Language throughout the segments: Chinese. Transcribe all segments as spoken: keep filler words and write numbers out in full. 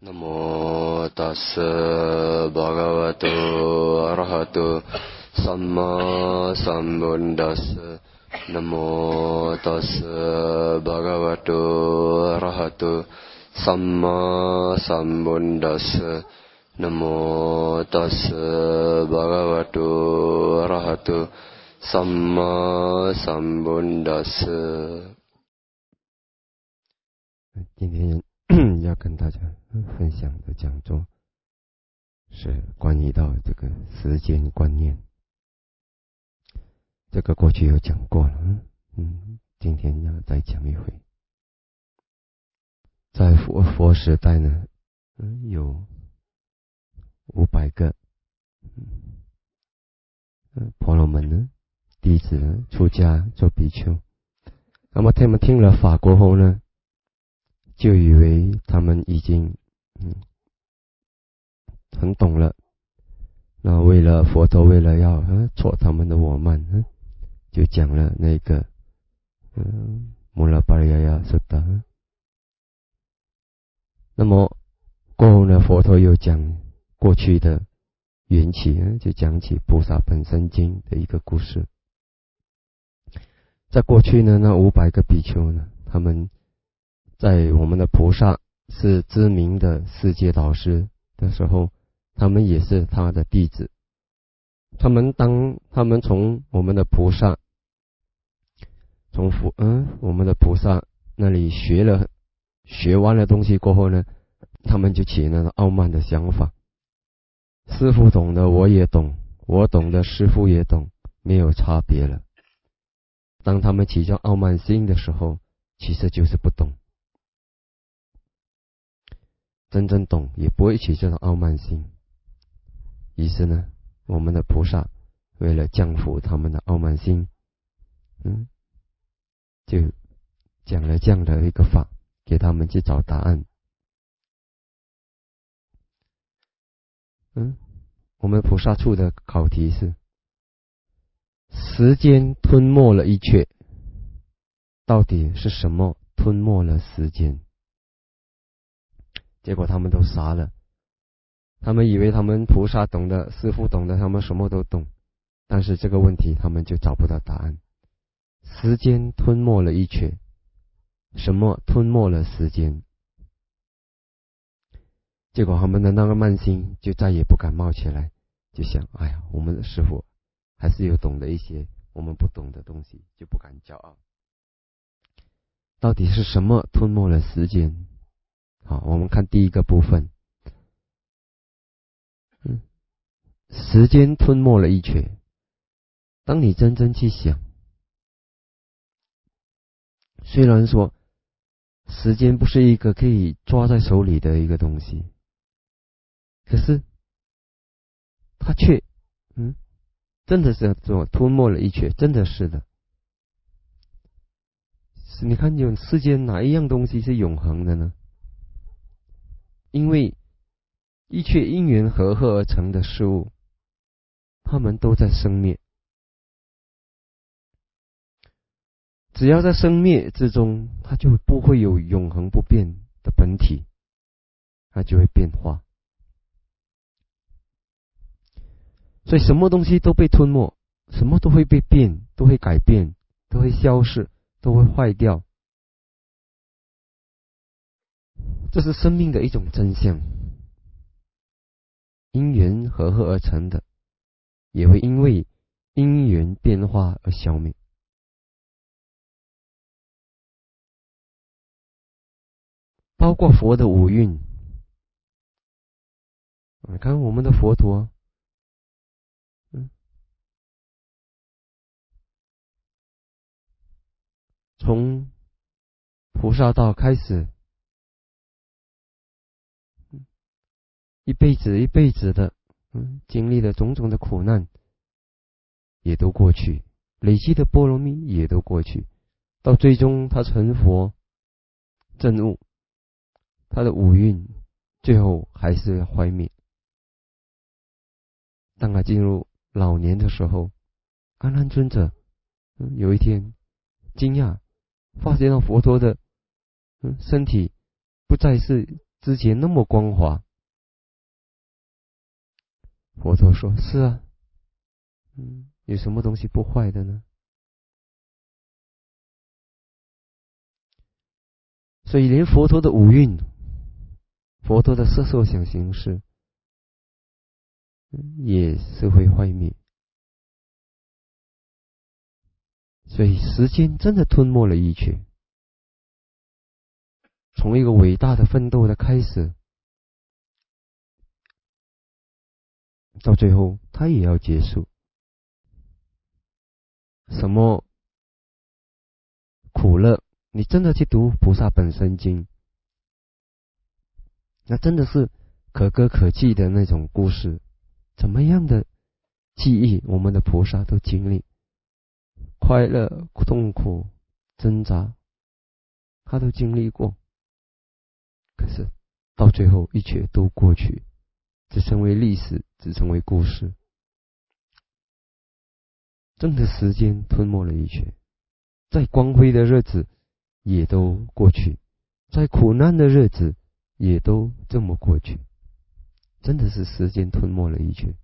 Namo tassa bhagavato arahato samma sambuddhassa. Namo tassa bhagavato arahato samma sambuddhassa. Namo tassa bhagavato arahato samma sambuddhassa。 今天要跟大家分享的讲座是关于到这个时间观念，这个过去有讲过了，嗯，今天要再讲一回。在佛佛时代呢，嗯，有五百个嗯婆罗门呢弟子呢出家做比丘，那么他们听了法过后呢，就以为他们已经嗯很懂了，那为了佛陀为了要呃挫他们的我慢，嗯，就讲了那个嗯摩拉巴利亚亚苏达。那么过后呢，佛陀又讲过去的缘起，就讲起菩萨本生经的一个故事。在过去呢，那五百个比丘呢，他们在我们的菩萨是知名的世界导师的时候，他们也是他的弟子。他们当他们从我们的菩萨，从佛嗯我们的菩萨那里学了学完了东西过后呢，他们就起那个傲慢的想法。师父懂的我也懂，我懂的师父也懂，没有差别了。当他们起这傲慢心的时候，其实就是不懂。真正懂也不会起这种傲慢心。于是呢，我们的菩萨为了降服他们的傲慢心，嗯，就讲了这样的一个法，给他们去找答案。嗯，我们菩萨处的考题是：时间吞没了一切，到底是什么吞没了时间？结果他们都傻了，他们以为他们菩萨懂得，师父懂得，他们什么都懂，但是这个问题他们就找不到答案。时间吞没了一切，什么吞没了时间？结果他们的那个慢心就再也不敢冒起来，就想：哎呀，我们的师父还是有懂得一些我们不懂的东西，就不敢骄傲。到底是什么吞没了时间？好，我们看第一个部分。嗯，时间吞没了一切。当你真正去想，虽然说时间不是一个可以抓在手里的一个东西，可是它却嗯，真的是这种吞没了一切，真的是的。你看，有世间哪一样东西是永恒的呢？因为一切因缘合合而成的事物，它们都在生灭。只要在生灭之中，它就不会有永恒不变的本体，它就会变化。所以什么东西都被吞没，什么都会被变，都会改变，都会消逝，都会坏掉。这是生命的一种真相。因缘合合而成的，也会因为因缘变化而消灭。包括佛的五蕴，你看我们的佛陀，嗯，从菩萨道开始，一辈子一辈子的，嗯，经历了种种的苦难，也都过去，累积的波罗蜜也都过去，到最终他成佛证悟，他的五蕴最后还是要坏灭。当他进入老年的时候，阿难尊者，嗯，有一天惊讶发现到佛陀的嗯身体不再是之前那么光滑。佛陀说：是啊，嗯，有什么东西不坏的呢？所以连佛陀的五蕴，佛陀的色受想行识，也是会坏灭。所以时间真的吞没了一切，从一个伟大的奋斗的开始，到最后它也要结束。什么苦乐，你真的去读《菩萨本生经》，那真的是可歌可泣的那种故事。怎么样的记忆，我们的菩萨都经历，快乐、痛苦、挣扎，他都经历过。可是到最后，一切都过去，只成为历史，只成为故事。真的时间吞没了一切，再光辉的日子也都过去，再苦难的日子也都这么过去。真的是时间吞没了一切。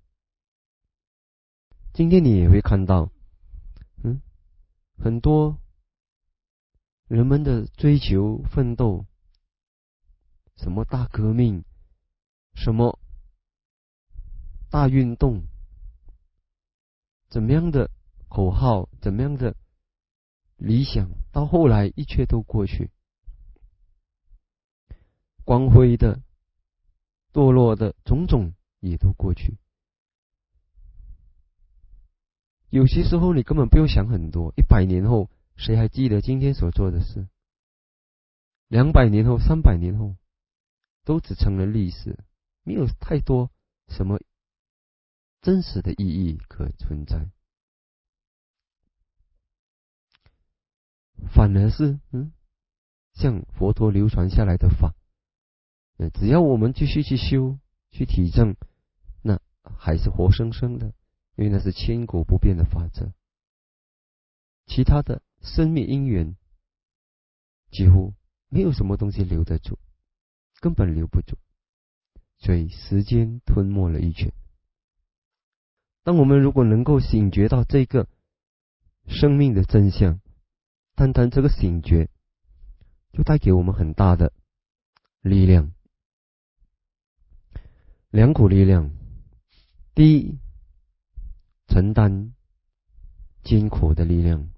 今天你也会看到，嗯，很多人们的追求奋斗，什么大革命，什么大运动，怎么样的口号，怎么样的理想，到后来一切都过去，光辉的、堕落的种种也都过去。有些时候你根本不用想很多，一百年后谁还记得今天所做的事？两百年后、三百年后，都只成了历史，没有太多什么真实的意义可存在。反而是，嗯，像佛陀流传下来的法，只要我们继续去修、去体证，那还是活生生的。因为那是千古不变的法则，其他的生灭因缘几乎没有什么东西留得住，根本留不住。所以时间吞没了一切。当我们如果能够醒觉到这个生命的真相，单单这个醒觉就带给我们很大的力量，两股力量。第一，承担艰苦的力量。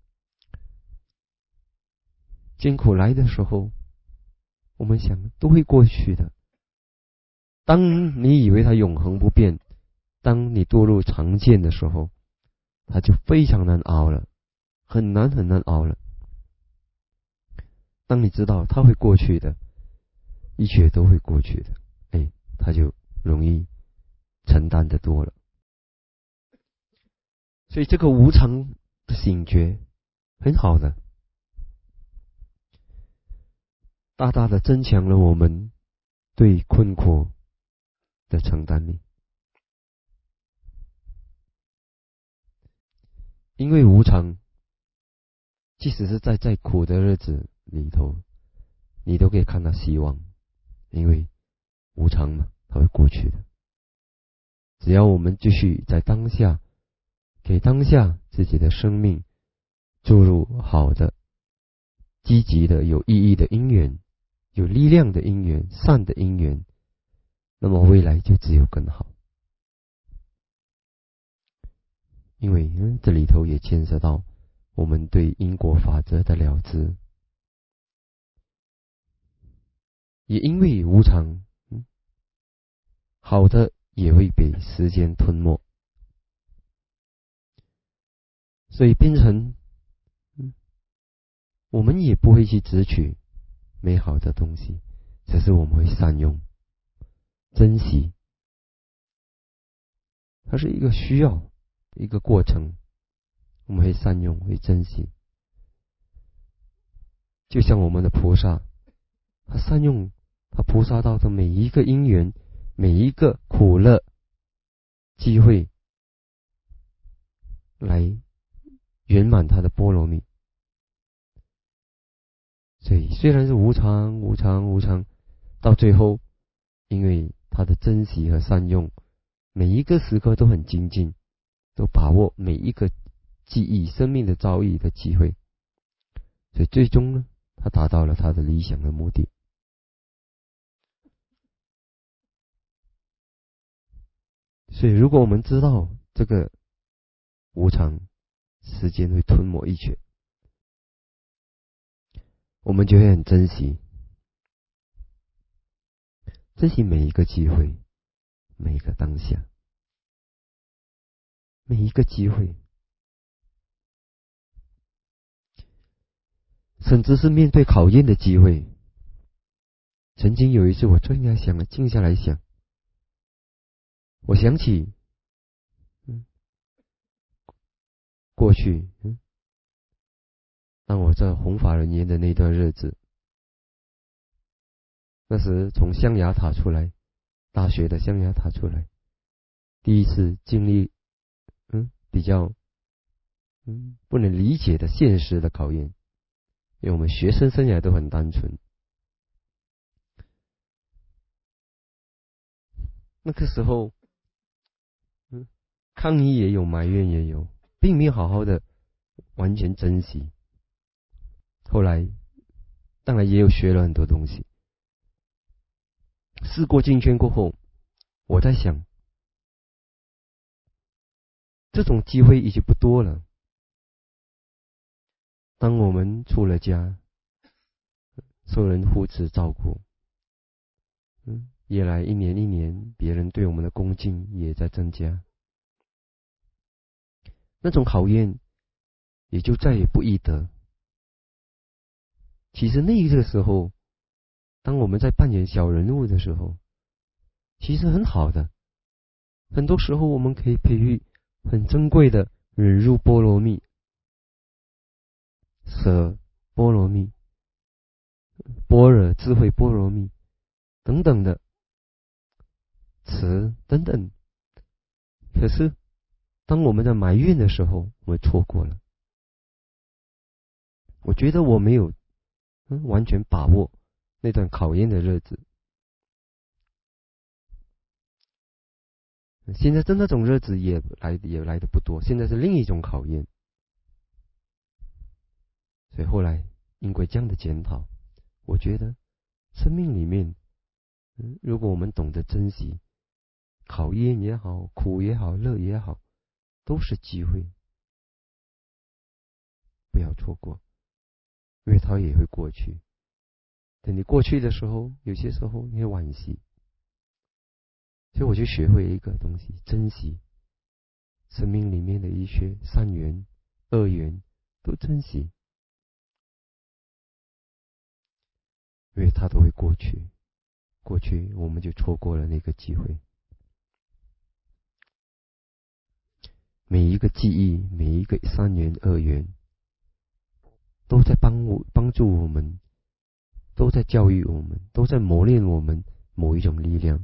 艰苦来的时候，我们想都会过去的。当你以为它永恒不变，当你堕入常见的时候，它就非常难熬了，很难很难熬了。当你知道它会过去的，一切都会过去的，哎，它就容易承担得多了。所以这个无常的醒觉很好的，大大的增强了我们对困苦的承担力。因为无常，即使是在再苦的日子里头，你都可以看到希望。因为无常嘛，它会过去的。只要我们继续在当下，给当下自己的生命注入好的、积极的、有意义的因缘，有力量的因缘，善的因缘，那么未来就只有更好。因为、嗯、这里头也牵涉到我们对因果法则的了知，也因为无常、嗯、好的也会被时间吞没，所以变成、嗯、我们也不会去执取美好的东西，只是我们会善用、珍惜。它是一个需要一个过程，我们会善用，会珍惜。就像我们的菩萨，他善用他菩萨道的每一个因缘，每一个苦乐机会，来圆满他的波罗蜜。所以虽然是无常无常无常， 到最后，因为他的珍惜和善用，每一个时刻都很精进，都把握每一个记忆、生命的遭遇的机会，所以最终呢，他达到了他的理想的目的。所以，如果我们知道这个无常，时间会吞没一切，我们就会很珍惜，珍惜每一个机会，每一个当下，每一个机会，甚至是面对考验的机会。曾经有一次，我正在想，静下来想，我想起，嗯，过去，嗯，当我在弘法人员的那段日子，那时从象牙塔出来，大学的象牙塔出来，第一次经历，嗯，比较，嗯，不能理解的现实的考验，因为我们学生生涯都很单纯。那个时候，嗯，抗议也有，埋怨也有，并没有好好的完全珍惜。后来，当然也有学了很多东西。事过境迁过后，我在想，这种机会已经不多了。当我们出了家，受人扶持照顾，嗯，夜来一年一年，别人对我们的恭敬也在增加，那种考验也就再也不易得。其实那个时候，当我们在扮演小人物的时候，其实很好的。很多时候我们可以培育很珍贵的忍辱波罗蜜、舍波罗蜜、般若智慧波罗蜜等等的词等等。可是当我们在埋怨的时候，我们错过了。我觉得我没有、嗯、完全把握那段考验的日子。现在的那种日子也来也来的不多，现在是另一种考验。所以后来因为这样的检讨，我觉得生命里面，嗯，如果我们懂得珍惜，考验也好，苦也好，乐也好，都是机会，不要错过，因为它也会过去。等你过去的时候，有些时候你会惋惜。所以我就学会一个东西，珍惜生命里面的一些善缘、恶缘，都珍惜，因为它都会过去，过去我们就错过了那个机会。每一个记忆，每一个善缘、恶缘，都在帮我帮助我们，都在教育我们，都在磨练我们某一种力量。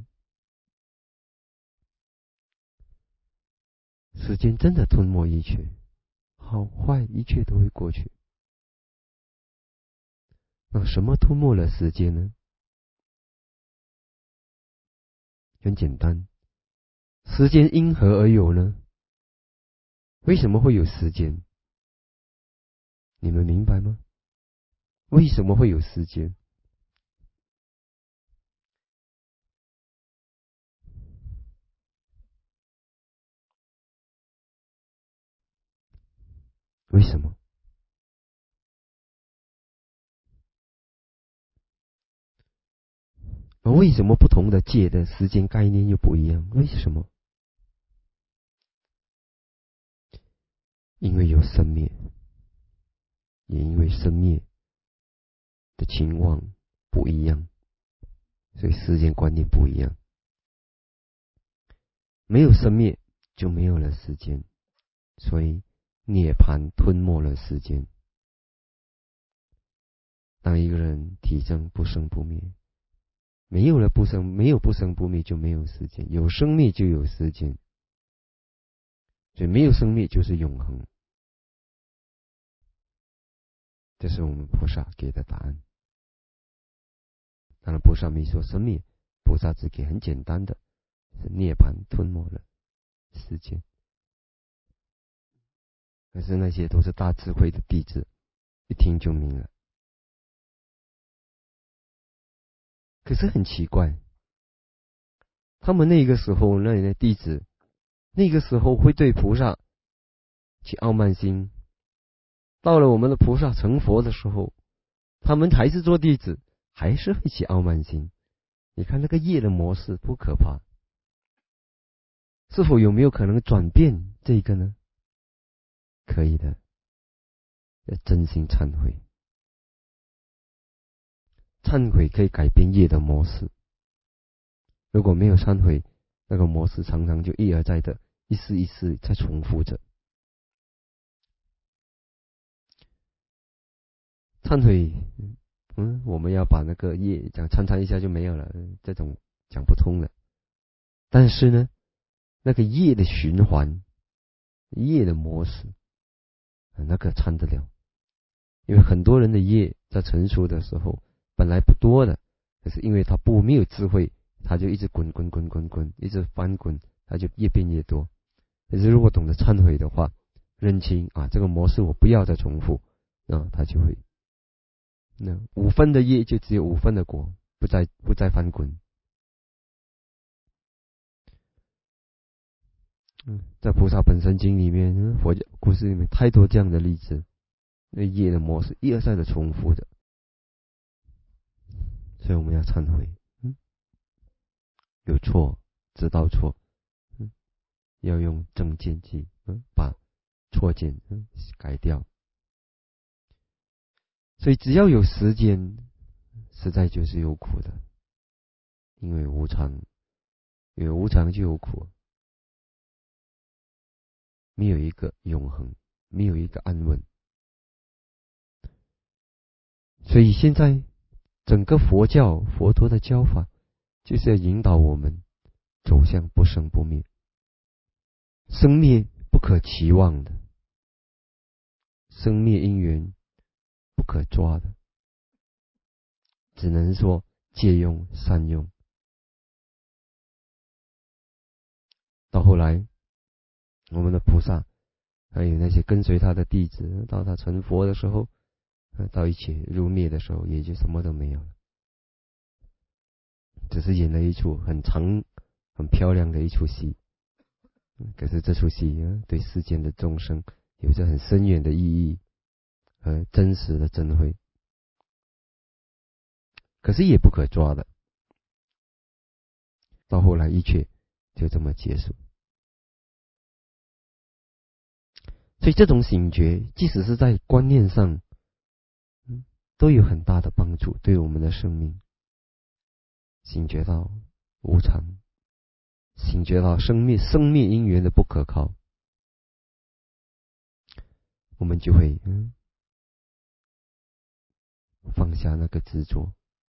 时间真的吞没一切，好坏一切都会过去。那什么吞没了时间呢？很简单，时间因何而有呢？为什么会有时间？你们明白吗？为什么会有时间？为什么？而为什么不同的界的时间概念又不一样？为什么？因为有生灭，也因为生灭的情况不一样，所以时间观念不一样。没有生灭就没有了时间，所以涅槃吞没了时间。当一个人体证不生不灭，没有了不生，没有不生不灭就没有时间，有生灭就有时间，所以没有生灭就是永恒。这是我们菩萨给的答案。 当然，菩萨没说生灭，菩萨只给很简单的，是涅槃吞没了世间。可是那些都是大智慧的弟子，一听就明了。可是很奇怪，他们那个时候那些弟子，那个时候会对菩萨起傲慢心。到了我们的菩萨成佛的时候，他们还是做弟子，还是会起傲慢心。你看那个业的模式多可怕！是否有没有可能转变这个呢？可以的，要真心忏悔。忏悔可以改变业的模式。如果没有忏悔，那个模式常常就一而再的，一次一次在重复着。忏悔，嗯，我们要把那个业讲参参一下就没有了，这种讲不通了。但是呢，那个业的循环，业的模式，那个参得了。因为很多人的业在成熟的时候本来不多的，可是因为他不没有智慧，他就一直滚滚滚滚滚，一直翻滚，他就越变越多。可是如果懂得忏悔的话，认清啊这个模式我不要再重复，那他就会，那五分的业就只有五分的果，不再不再翻滚。嗯，在菩萨本身经里面，佛教故事里面太多这样的例子，那业的模式一而再的重复的，所以我们要忏悔。嗯，有错知道错，嗯，要用正见去，嗯，把错见嗯改掉。所以只要有时间，实在就是有苦的，因为无常，因为无常就有苦，没有一个永恒，没有一个安稳。所以现在整个佛教佛陀的教法，就是要引导我们走向不生不灭。生灭不可期望的，生灭因缘不可抓的，只能说借用善用。到后来我们的菩萨还有那些跟随他的弟子，到他成佛的时候，到一切入灭的时候，也就什么都没有了，只是演了一出很长很漂亮的一出戏。可是这出戏对世间的众生有着很深远的意义和真实的真慧，可是也不可抓的。到后来一切就这么结束。所以这种醒觉，即使是在观念上，嗯，都有很大的帮助，对我们的生命。醒觉到无常，醒觉到生灭生灭因缘的不可靠，我们就会嗯放下那个执着。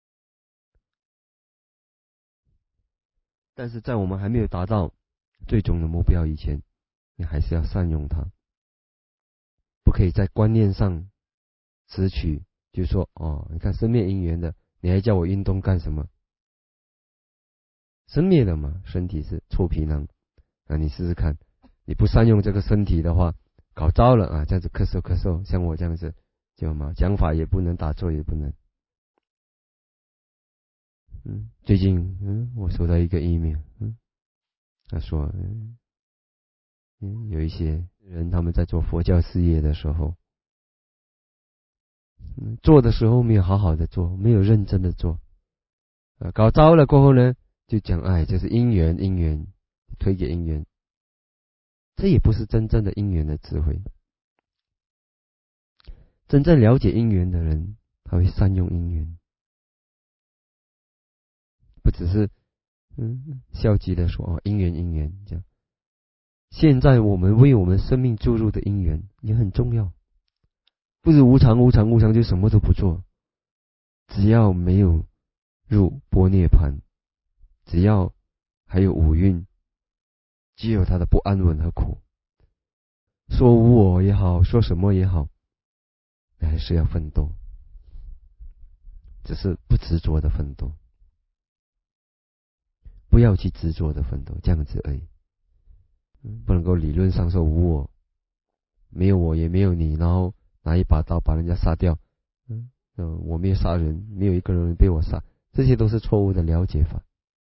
但是在我们还没有达到最终的目标以前，你还是要善用它，不可以在观念上执取，就说哦，你看生灭因缘的，你还叫我运动干什么？生灭了嘛，身体是臭皮囊啊！你试试看，你不善用这个身体的话，搞糟了啊！这样子咳嗽咳嗽，像我这样子，就嘛讲法也不能，打坐也不能。嗯，最近嗯，我收到一个 email， 嗯，他说嗯嗯，有一些人他们在做佛教事业的时候，嗯，做的时候没有好好的做，没有认真的做，啊，搞糟了过后呢，就讲哎，这是因缘，因缘推给因缘，这也不是真正的因缘的智慧。真正了解因缘的人，他会善用因缘，不只是嗯消极的说哦因缘因缘这样。现在我们为我们生命注入的因缘也很重要，不是无常无常无常就什么都不做，只要没有入般涅槃，只要还有五蕴，只有他的不安稳和苦，说无我也好，说什么也好，还是要奋斗，只是不执着的奋斗。 不要去执着的奋斗，这样子而已。不能够理论上说无我，没有我也没有你，然后拿一把刀把人家杀掉。嗯，我没有杀人，没有一个人被我杀，这些都是错误的了解法。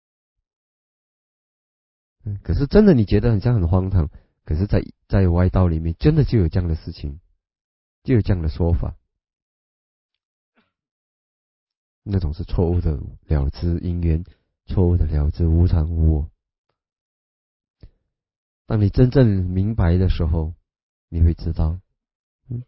嗯，可是真的你觉得很像很荒唐，可是在在歪道里面真的就有这样的事情，就有这样的说法。那种是错误的了知因缘，错误的了知无常无我。当你真正明白的时候，你会知道，嗯，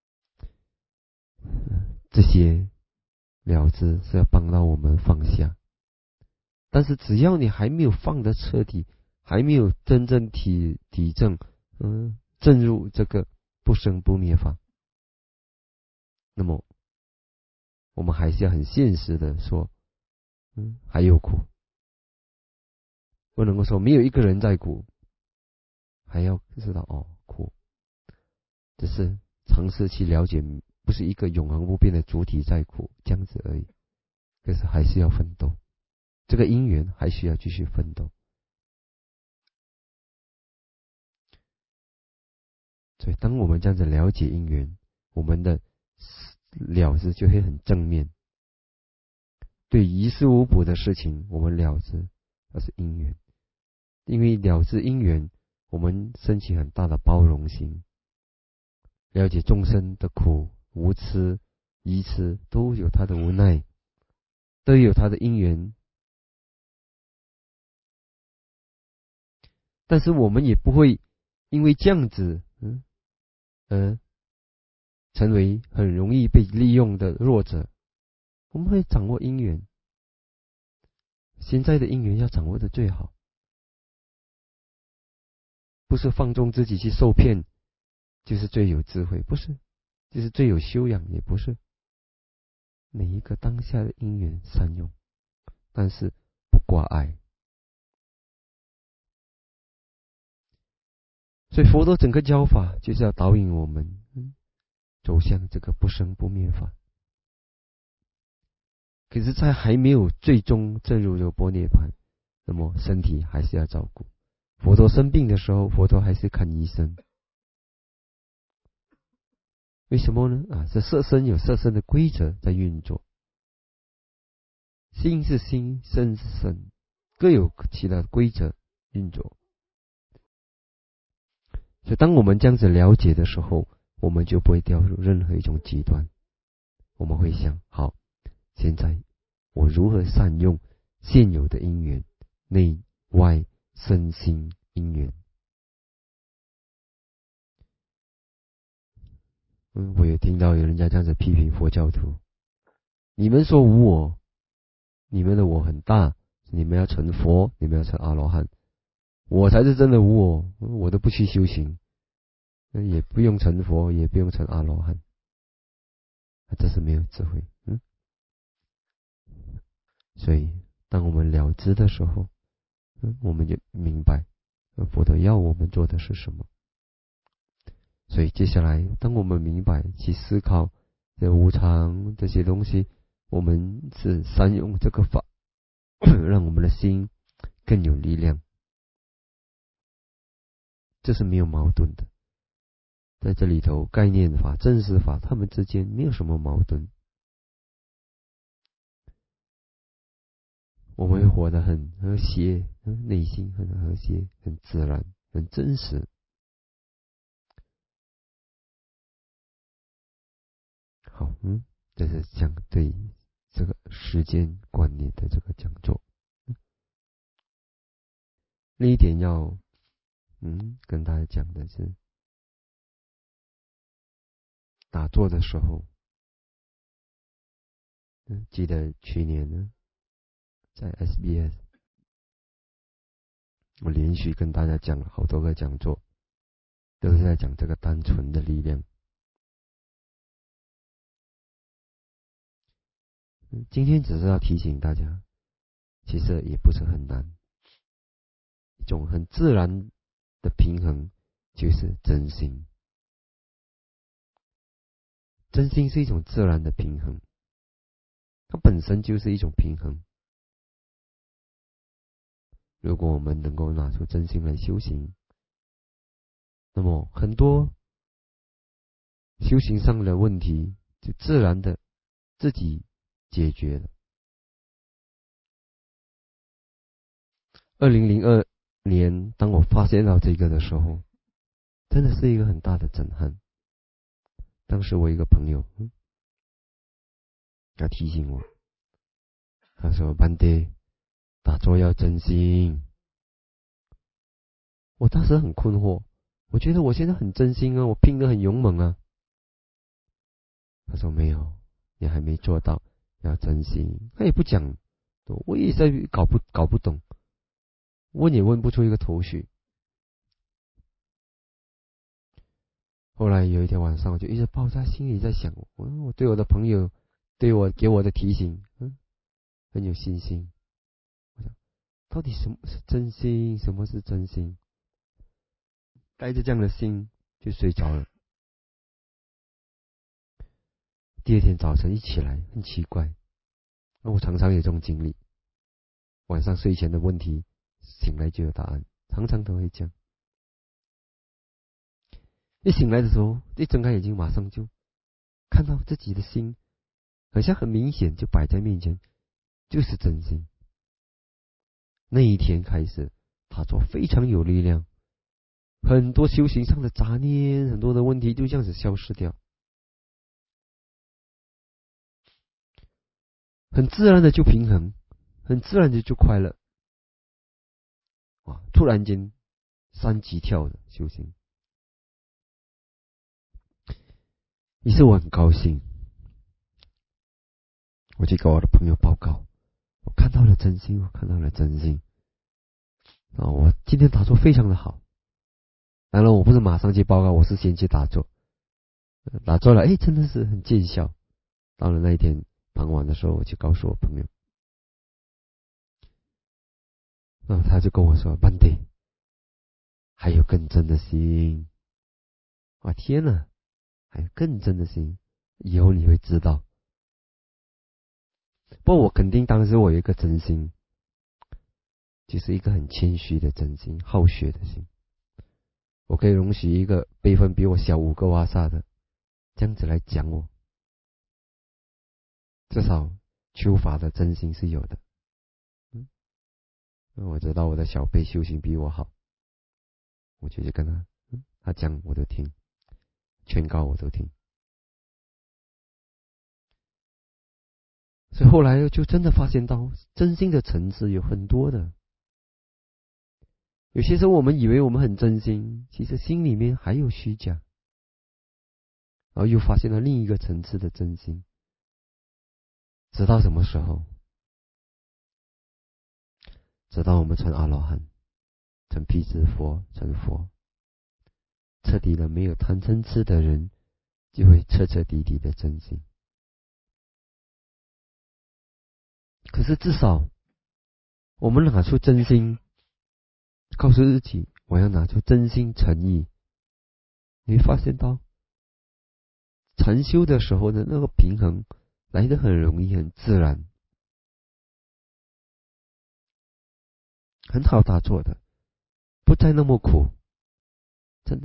这些了知是要帮到我们放下。但是只要你还没有放得彻底，还没有真正体体证，嗯，证入这个不生不灭法，那么我们还是要很现实的说，嗯，还有苦，不能够说没有一个人在苦，还要知道哦，苦，只是尝试去了解，不是一个永恒不变的主体在苦这样子而已。可是还是要奋斗，这个因缘还需要继续奋斗。所以当我们这样子了解因缘，我们的了知就会很正面。对于事无补的事情，我们了知那是因缘，因为了知因缘，我们升起很大的包容心，了解众生的苦、无痴、愚痴都有他的无奈，都有他的因缘。但是我们也不会因为这样子，嗯，呃，成为很容易被利用的弱者。我们会掌握因缘，现在的因缘要掌握的最好，不是放纵自己去受骗，就是最有智慧，不是，就是最有修养，也不是。每一个当下的因缘善用，但是不挂碍。所以佛陀整个教法就是要导引我们，嗯，走向这个不生不灭法。可是，在还没有最终证入这个般涅槃，那么身体还是要照顾。佛陀生病的时候，佛陀还是看医生。为什么呢？啊，这色身有色身的规则在运作，心是心，身是身，各有其他规则运作。所以，当我们这样子了解的时候，我们就不会掉入任何一种极端。我们会想：好，现在我如何善用现有的因缘，内外身心因缘？嗯，我也听到有人家这样子批评佛教徒：你们说无我，你们的我很大，你们要成佛，你们要成阿罗汉，我才是真的无我，我都不去修行，也不用成佛，也不用成阿罗汉，这是没有智慧。嗯，所以当我们了知的时候，嗯，我们就明白佛陀要我们做的是什么。所以接下来，当我们明白去思考这无常这些东西，我们是善用这个法，让我们的心更有力量。这是没有矛盾的，在这里头，概念法、正识法，它们之间没有什么矛盾。我们会活得很和谐，内心很和谐，很自然，很真实。好，嗯，这是讲对这个时间观念的这个讲座。嗯，另一点要，嗯，跟大家讲的是，打坐的时候，嗯，记得去年呢，在 S B S， 我连续跟大家讲了好多个讲座，都是在讲这个单纯的力量。嗯，今天只是要提醒大家，其实也不是很难，一种很自然的平衡就是真心。真心是一种自然的平衡，它本身就是一种平衡。 如果我们能够拿出真心来修行，那么很多修行上的问题就自然的自己解决了。二零零二年，当我发现到这个的时候，真的是一个很大的震撼。当时我一个朋友，嗯，他提醒我，他说：“班爹，打坐要真心。”我当时很困惑，我觉得我现在很真心啊，我拼得很勇猛啊。他说：“没有，你还没做到，要真心。”他也不讲，我也在搞不搞不懂，问也问不出一个头绪。后来有一天晚上，我就一直抱在心里，在想，我我对我的朋友，对我给我的提醒，嗯，很有信心。我想，到底什么是真心？什么是真心？带着这样的心就睡着了。第二天早晨一起来，很奇怪，那我常常有这种经历，晚上睡前的问题，醒来就有答案，常常都会这样。一醒来的时候，一睁开眼睛，马上就看到自己的心，好像很明显就摆在面前，就是真心。那一天开始，打坐非常有力量，很多修行上的杂念，很多的问题就这样子消失掉，很自然的就平衡，很自然的就快乐。哇！突然间三级跳的修行，于是我很高兴，我去跟我的朋友报告，我看到了真心，我看到了真心。啊，我今天打坐非常的好。当然我不是马上去报告，我是先去打坐，打坐了，哎，真的是很见效。到了那一天傍晚的时候，我去告诉我朋友，那他就跟我说：“班弟，还有更真的心。”哇，天哪，还有更真的心，以后你会知道。不过我肯定当时我有一个真心，就是一个很谦虚的真心，好学的心。我可以容许一个辈分比我小五个瓦萨的这样子来讲我，至少求法的真心是有的。嗯，我知道我的小辈修行比我好，我就去跟他，嗯，他讲我都听，劝告我都听。所以后来就真的发现到，真心的层次有很多的。有些时候我们以为我们很真心，其实心里面还有虚假，然后又发现了另一个层次的真心。直到什么时候？直到我们成阿罗汉，成辟支佛，成佛，彻底的没有贪嗔痴的人，就会彻彻底底的真心。可是至少我们拿出真心，告诉自己我要拿出真心诚意，你会发现到禅修的时候的那个平衡来得很容易，很自然，很好打坐的，不再那么苦。真的，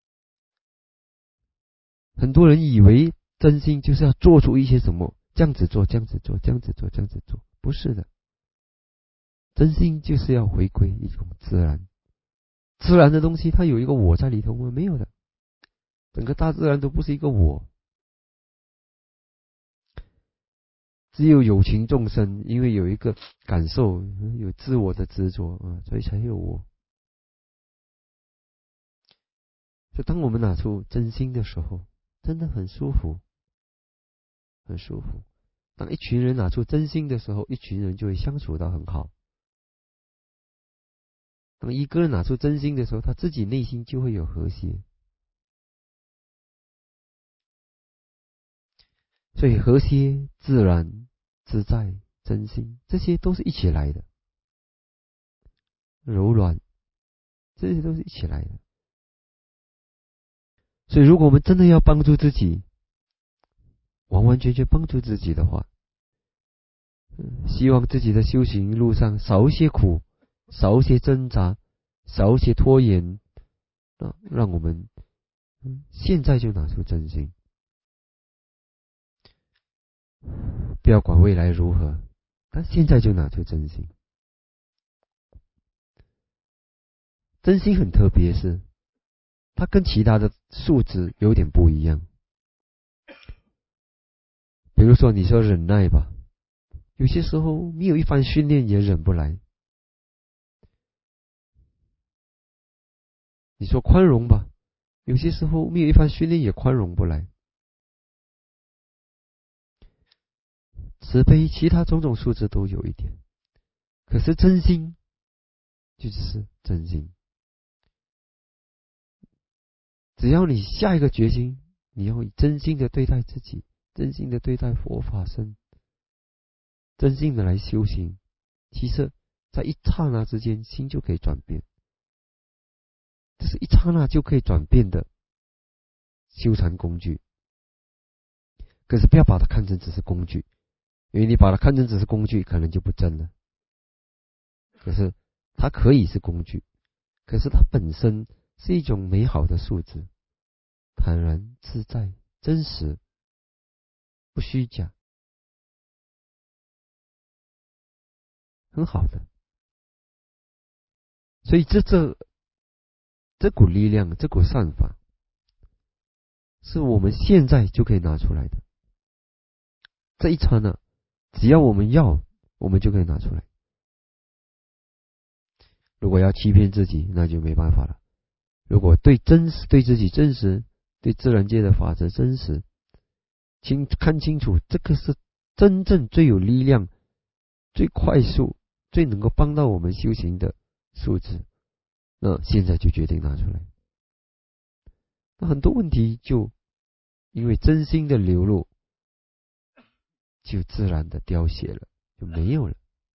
很多人以为真心就是要做出一些什么，这样子做，这样子做，这样子做，这样子做，不是的。真心就是要回归一种自然，自然的东西它有一个我在里头吗？没有的，整个大自然都不是一个我，只有有情众生，因为有一个感受，有自我的执着啊，所以才有我。就当我们拿出真心的时候，真的很舒服，很舒服。当一群人拿出真心的时候，一群人就会相处到很好。当一个人拿出真心的时候，他自己内心就会有和谐。所以和谐、自然、自在、真心，这些都是一起来的。柔软，这些都是一起来的。所以如果我们真的要帮助自己，完完全全帮助自己的话，希望自己的修行路上少一些苦， 少一些挣扎，少一些拖延，啊，让我们现在就拿出真心，不要管未来如何，但现在就拿出真心。真心很特别，是它跟其他的素质有点不一样。比如说你说忍耐吧，有些时候没有一番训练也忍不来。你说宽容吧，有些时候没有一番训练也宽容不来。慈悲其他种种素质都有一点，可是真心就只是真心。只要你下一个决心，你要以真心的对待自己，真心的对待佛法僧，真心的来修行，其实在一刹那之间心就可以转变，这是一刹那就可以转变的修禅工具。可是不要把它看成只是工具，因为你把它看成只是工具，可能就不真了。可是它可以是工具，可是它本身是一种美好的素质，坦然自在，真实，不虚假，很好的。所以这这这股力量，这股善法，是我们现在就可以拿出来的。这一刹那，只要我们要，我们就可以拿出来。如果要欺骗自己，那就没办法了。如果对真实，对自己真实，对自然界的法则真实，清看清楚，这个是真正最有力量、最快速、最能够帮到我们修行的素质，那现在就决定拿出来。那很多问题就因为真心的流露，就自然的凋谢了，就没有了。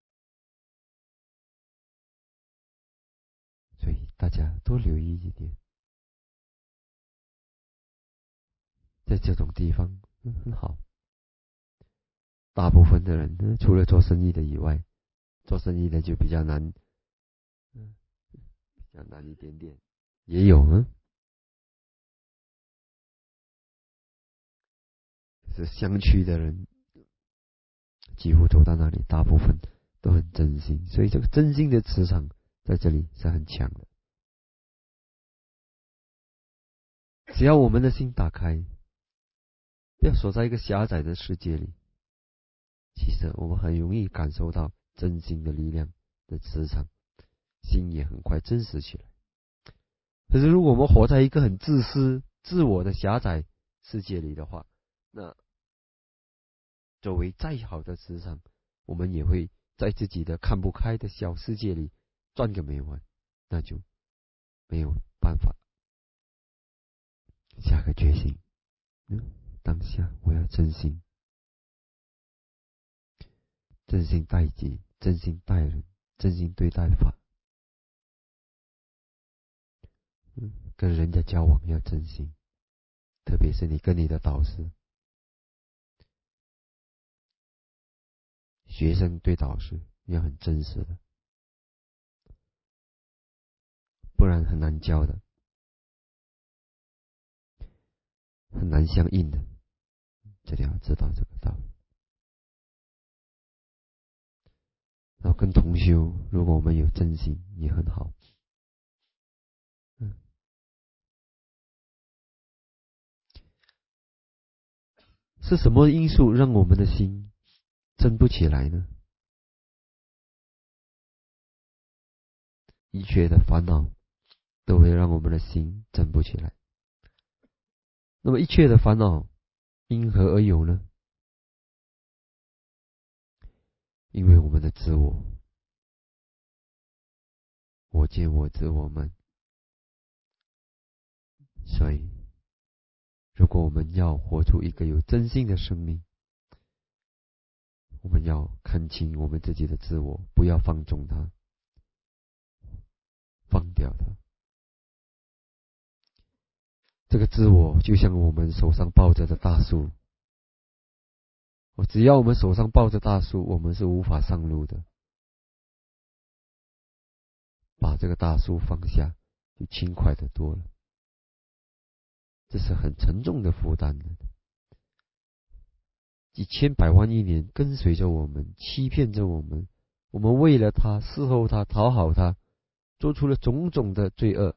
所以大家多留意一点，在这种地方、嗯、很好。大部分的人呢，除了做生意的以外，做生意的就比较难，嗯，比较难一点点。也有呢，是乡区的人，几乎走到那里，大部分都很真心，所以这个真心的磁场在这里是很强的。只要我们的心打开，不要锁在一个狭窄的世界里，其实我们很容易感受到真心的力量的磁场，心也很快真实起来。可是如果我们活在一个很自私、自我的狭窄世界里的话，那周围再好的磁场，我们也会在自己的看不开的小世界里转个没完，那就没有办法。下个决心，嗯，当下我要真心，真心待己，真心待人，真心对待法。嗯，跟人家交往要真心，特别是你跟你的导师，学生对导师要很真实的，不然很难教的，很难相应的。这里要知道这个道理。然后跟同修，如果我们有真心也很好。嗯，是什么因素让我们的心真不起来呢？一切的烦恼都会让我们的心真不起来。那么一切的烦恼因何而有呢？因为我们的自我，我见我执我慢。所以如果我们要活出一个有真心的生命，我们要看清我们自己的自我，不要放纵它，放掉它。这个自我就像我们手上抱着的大树，只要我们手上抱着大树，我们是无法上路的。 把这个大树放下，就轻快的多了。这是很沉重的负担的，几千百万亿年跟随着我们，欺骗着我们，我们为了他伺候他讨好他，做出了种种的罪恶，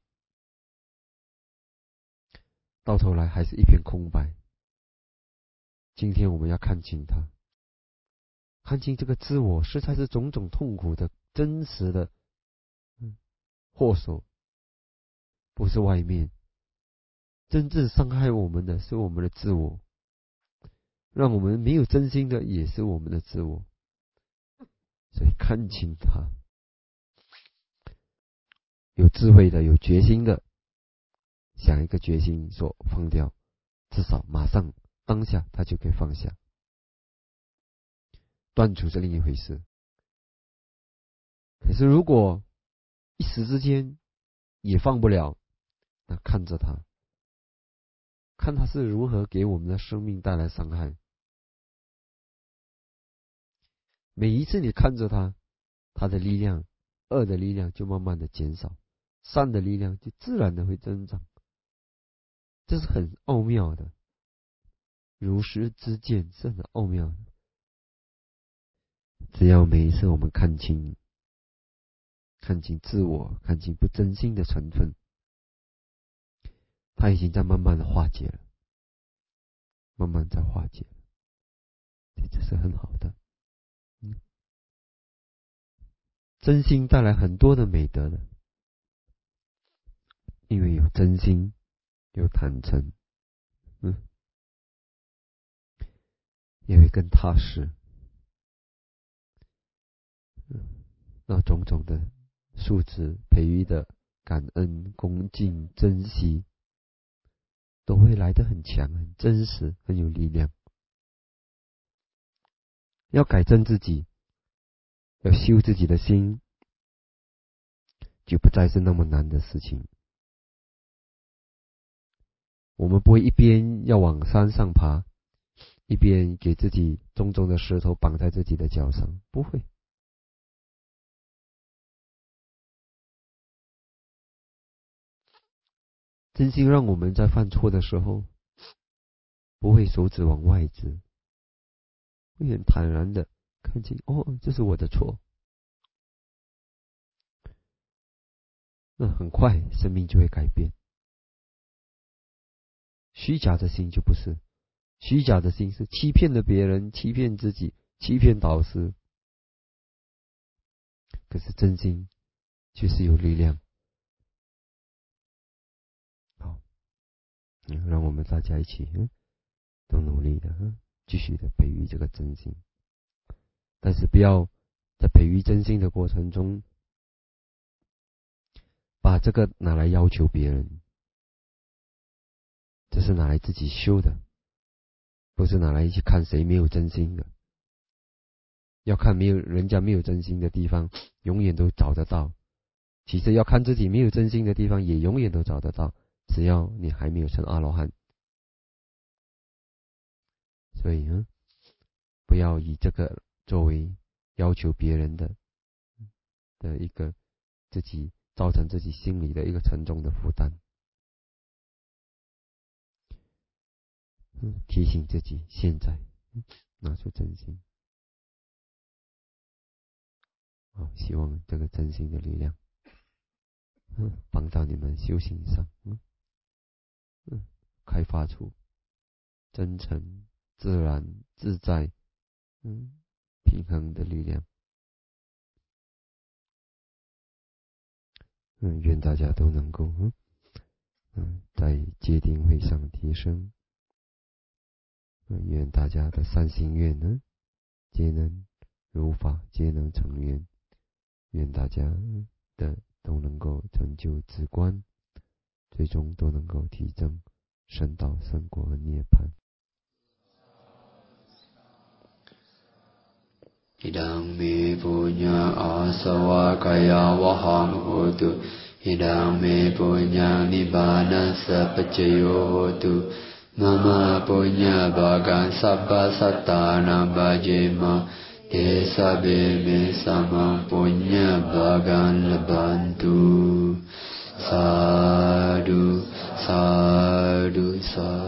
到头来还是一片空白。今天我们要看清他，看清这个自我实在是种种痛苦的真实的祸首，不是外面，真正伤害我们的是我们的自我，让我们没有真心的也是我们的自我。所以看清他，有智慧的有决心的想一个决心说放掉，至少马上当下他就可以放下。断除是另一回事，可是如果一时之间也放不了，那看着他，看他是如何给我们的生命带来伤害。每一次你看着他，他的力量，恶的力量就慢慢的减少，善的力量就自然的会增长。这是很奥妙的，如实之见是很奥妙的。只要每一次我们看清，看清自我，看清不真心的成分，它已经在慢慢的化解了，慢慢在化解了，这是很好的。嗯，真心带来很多的美德的，因为有真心，有坦诚，嗯，也会更踏实，嗯，那种种的素质培育的感恩、恭敬、珍惜，都会来得很强、很真实、很有力量。要改正自己，要修自己的心，就不再是那么难的事情。我们不会一边要往山上爬，一边给自己重重的石头绑在自己的脚上，不会。真心让我们在犯错的时候，不会手指往外指，会很坦然的看清，哦，这是我的错。那很快生命就会改变。虚假的心就不是，虚假的心是欺骗了别人，欺骗自己，欺骗导师。可是真心却是有力量。好，嗯，让我们大家一起，嗯，都努力的，嗯，继续的培育这个真心。但是不要在培育真心的过程中，把这个拿来要求别人，这是拿来自己修的，不是拿来去看谁没有真心的。要看没有人家没有真心的地方，永远都找得到。其实要看自己没有真心的地方，也永远都找得到，只要你还没有成阿罗汉。所以呢，不要以这个作为要求别人的的一个自己造成自己心里的一个沉重的负担。嗯，提醒自己现在拿出真心。好，希望这个真心的力量，嗯，帮到你们修行上，嗯嗯，开发出真诚、自然、自在，嗯，平衡的力量。嗯，愿大家都能够，嗯嗯，在戒定慧上提升。嗯，愿大家的善心愿呢，皆能如法，皆能成愿。愿大家的都能够成就止观，最终都能够提升升到圣果和涅槃。 Idang me punya asawa kaya wahang hotu. Idang me punya nibbana sapacayo hotu. Mama punya bagan sabba sattana bhajema. te sabe me sama punya bagan lebantu. Sadhu, sadhu, sadhu.